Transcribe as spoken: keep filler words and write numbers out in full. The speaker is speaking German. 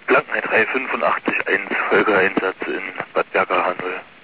Blankenheit drei fünfundachtzig eins, Folgeeinsatz in Bad Berka, Hannover.